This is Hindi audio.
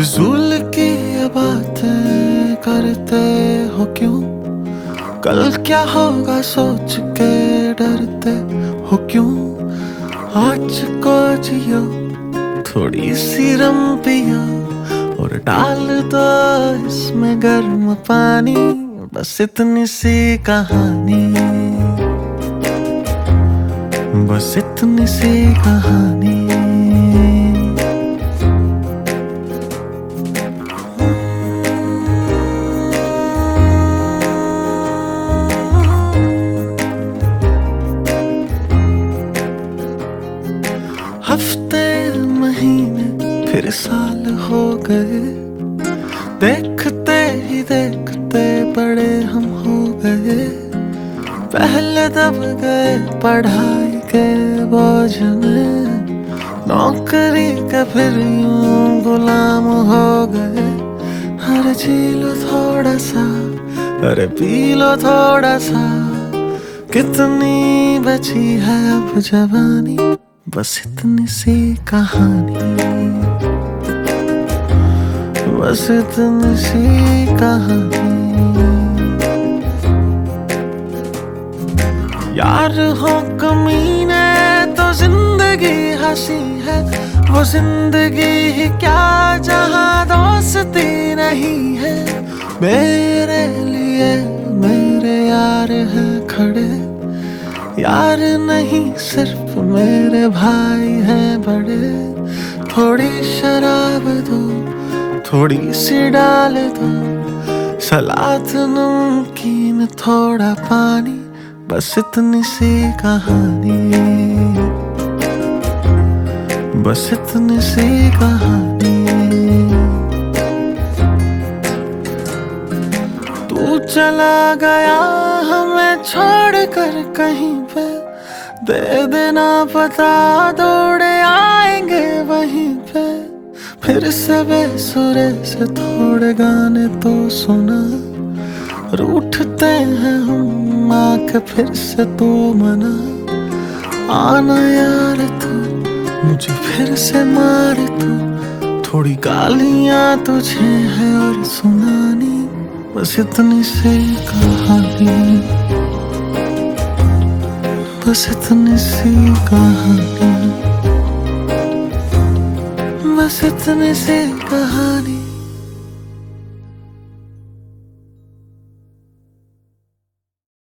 फिजूल की ये बातें करते हो क्यों? कल क्या होगा सोच के डरते हो क्यों? आज को जियो, थोड़ी सी रम पियो और डाल दो इसमें गर्म पानी। बस इतनी सी कहानी, बस इतनी सी कहानी। हफ्ते महीने फिर साल हो गए, देखते ही देखते बड़े हम हो गए। पहले दब गए पढ़ाई के बोझ में, नौकरी के फिर यूं गुलाम हो गए। हर जी लो थोड़ा सा, अरे पी लो थोड़ा सा, कितनी बची है अब जवानी। बस इतनी सी कहानी, बस इतनी सी कहानी। यार हो कमीने तो जिंदगी हंसी है, वो जिंदगी ही क्या जहां दोस्ती नहीं है। मेरे लिए मेरे यार है खड़े, यार नहीं सिर्फ मेरे भाई हैं बड़े। थोड़ी शराब दो, थोड़ी सी डाल दो, सलाद नमकीन थोड़ा पानी। बस इतनी सी कहानी, बस इतनी सी कहानी। तू चला गया हमें छोड़ कर कहीं पे, दे देना पता दौड़े आएंगे वहीं पे। फिर से बेसुरे से थोड़े गाने तो सुना, रूठते हैं हम आके फिर से तू मना। आना यार तू मुझे फिर से मार तू, थोड़ी गालियां तुझे है और सुनानी। बस इतनी सी कहानी, बस इतनी सी कहानी, बस इतनी सी कहानी।